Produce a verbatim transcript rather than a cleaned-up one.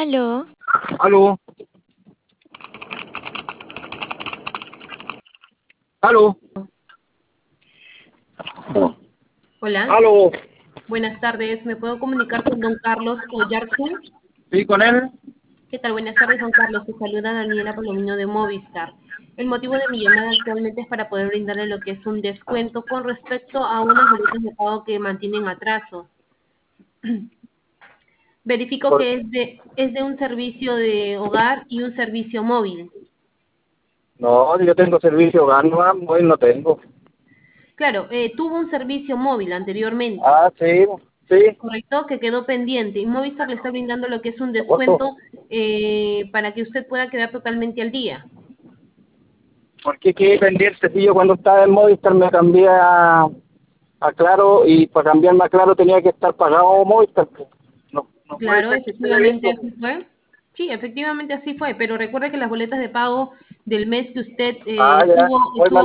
Aló, Aló, aló, Hola, aló. buenas tardes. ¿Me puedo comunicar con don Carlos Oyarzún? ¿Sí con él? ¿Qué tal? Buenas tardes, don Carlos. Te saluda Daniela Palomino de Movistar. El motivo de mi llamada actualmente es para poder brindarle lo que es un descuento con respecto a unas boletas de pago que mantienen atraso. Verifico Por- que es de, es de un servicio de hogar y un servicio móvil. No, yo tengo servicio hogar, no, hoy no tengo. Claro, eh, tuvo un servicio móvil anteriormente, Ah, sí, sí, ¿correcto? Que quedó pendiente. Y Movistar le está brindando lo que es un agosto. descuento eh, para que usted pueda quedar totalmente al día. ¿Por qué quiere pendiente si yo cuando estaba en Movistar me cambié a, a Claro y para cambiarme a Claro tenía que estar pagado Movistar, pues. No, no puede Claro, ser que esté efectivamente debiendo, así pues. fue. Sí, efectivamente así fue, pero recuerde que las boletas de pago del mes que usted eh, Ah, ya, estuvo, hoy estuvo